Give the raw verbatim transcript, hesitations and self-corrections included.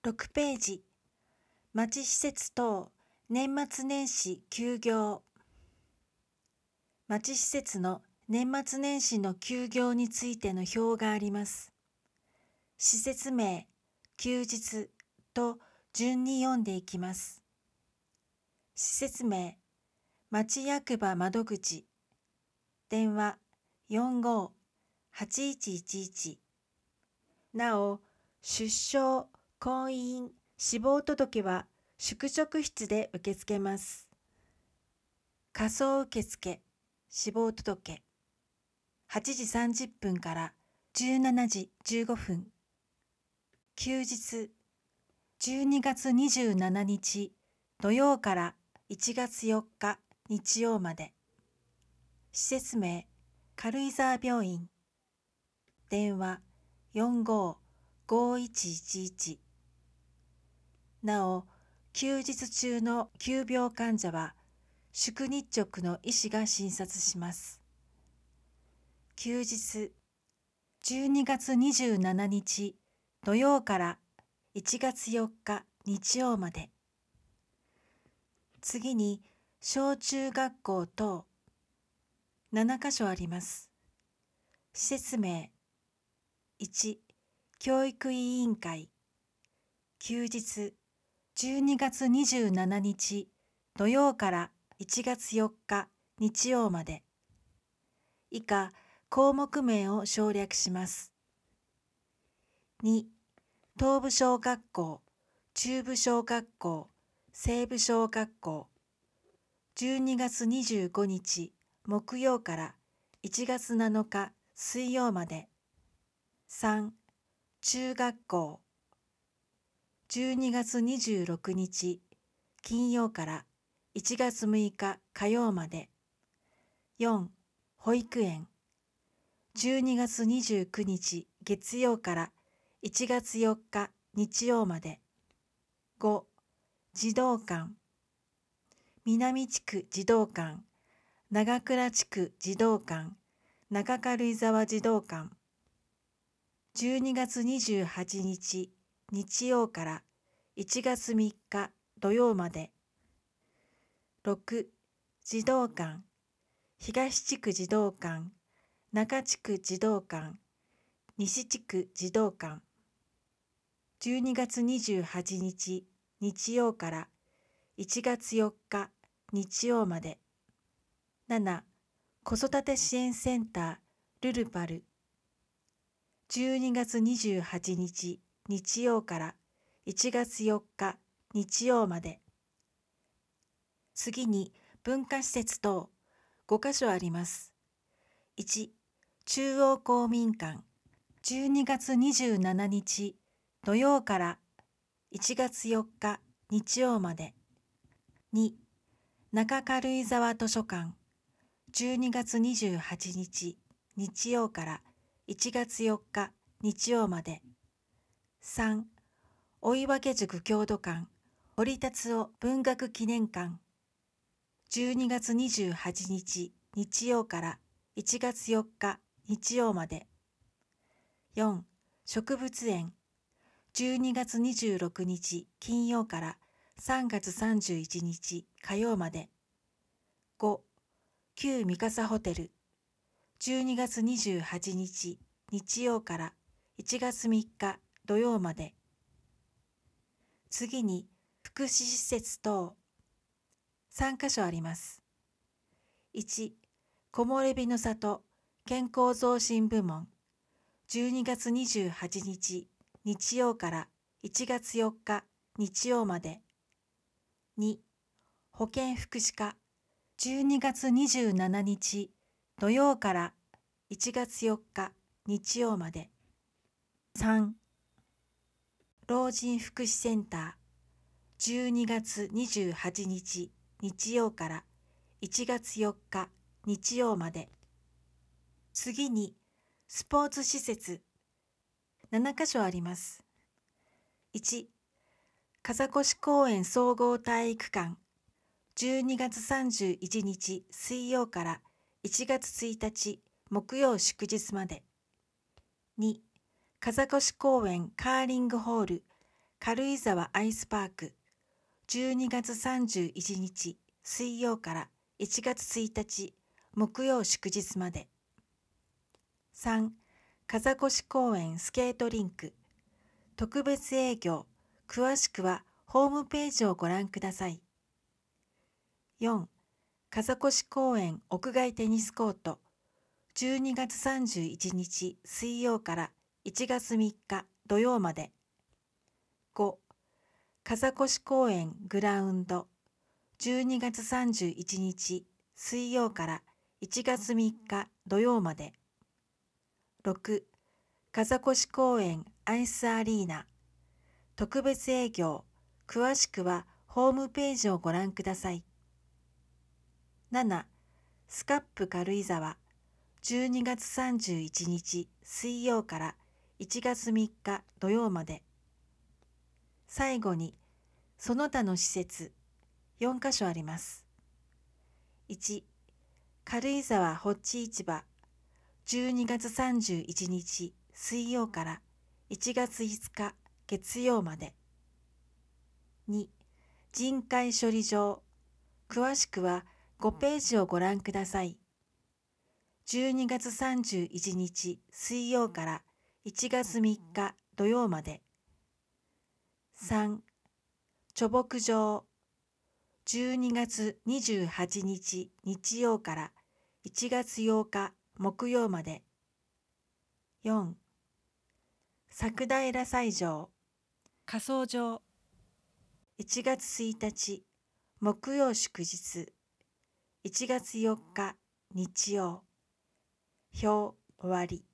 ろくページ、町施設等年末年始休業。町施設の年末年始の休業についての表があります。施設名、休日と順に読んでいきます。施設名、町役場窓口、電話 よんごーはちいちいちいち。なお、出生、婚姻、死亡届は宿直室で受け付けます。仮想受付、死亡届、はちじさんじゅっぷんからじゅうしちじじゅうごふん。休日、じゅうにがつにじゅうしちにち土曜からいちがつよっか日曜まで。施設名、軽井沢病院。電話 よんごーごーいちいちいち。なお、休日中の急病患者は、宿日直の医師が診察します。休日、じゅうにがつにじゅうしちにち土曜からいちがつよっか日曜まで。次に、小中学校等ななかしょあります。施設名、いち、教育委員会。休日、じゅうにがつにじゅうしちにち土曜からいちがつよっか日曜まで。以下、項目名を省略します。に、東部小学校、中部小学校、西部小学校。じゅうにがつにじゅうごにち木曜からいちがつなのか水曜まで。さん、中学校。じゅうにがつにじゅうろくにち金曜からいちがつむいか火曜まで。よん、保育園。じゅうにがつにじゅうくにち月曜からいちがつよっか日曜まで。ご、児童館。南地区児童館、長倉地区児童館、中軽井沢児童館。じゅうにがつにじゅうはちにち日曜からいちがつみっか土曜まで。ろく、児童館。東地区児童館、中地区児童館、西地区児童館。じゅうにがつにじゅうはちにち日曜からいちがつよっか日曜まで。なな、子育て支援センタールルパル。じゅうにがつにじゅうはちにち日曜からいちがつよっか日曜まで。次に文化施設等ごかしょあります。いち、中央公民館。じゅうにがつにじゅうしちにち土曜からいちがつよっか日曜まで。に、中軽井沢図書館。じゅうにがつにじゅうはちにち日曜からいちがつよっか日曜まで。さん、追分塾郷土館堀達夫文学記念館。じゅうにがつにじゅうはちにち日曜からいちがつよっか日曜まで。よん、植物園。じゅうにがつにじゅうろくにち金曜からさんがつさんじゅういちにち火曜まで。ご、旧三笠ホテル。じゅうにがつにじゅうはちにち日曜からいちがつみっか土曜まで。次に福祉施設等さんかしょあります。いち、木漏れ日の里健康増進部門。じゅうにがつにじゅうはちにち日曜からいちがつよっか日曜まで。に、保健福祉課。じゅうにがつにじゅうしちにち土曜からいちがつよっか日曜まで。さん、老人福祉センター。じゅうにがつにじゅうはちにち日曜からいちがつよっか日曜まで。次にスポーツ施設ななかしょあります。いち、風越公園総合体育館。じゅうにがつさんじゅういちにち水曜からいちがつついたち木曜祝日まで。に、風越公園カーリングホール軽井沢アイスパークじゅうにがつさんじゅういちにち水曜からいちがつついたち木曜祝日まで。さん. 風越公園スケートリンク特別営業、詳しくはホームページをご覧ください。よん. 風越公園屋外テニスコートじゅうにがつさんじゅういちにち水曜からいちがつみっか土曜まで。ご. 風越公園グラウンドじゅうにがつさんじゅういちにち水曜からいちがつみっか土曜まで。ろく. 風越公園アイスアリーナ特別営業、詳しくはホームページをご覧ください。なな. スカップ軽井沢じゅうにがつさんじゅういちにち水曜からいちがつみっか土曜まで。最後に、その他の施設よんかしょあります。いち. 軽井沢ホッチ市場じゅうにがつさんじゅういちにち水曜からいちがついつか月曜まで。に. 人海処理場詳しくはごページをご覧ください。じゅうにがつさんじゅういちにち水曜からいちがつみっか土曜まで。さん. 貯木場じゅうにがつにじゅうはちにち日曜からいちがつようか木曜まで。よん. 佐久平斎場仮装場いちがつついたち木曜祝日いちがつよっか日曜。表終わり。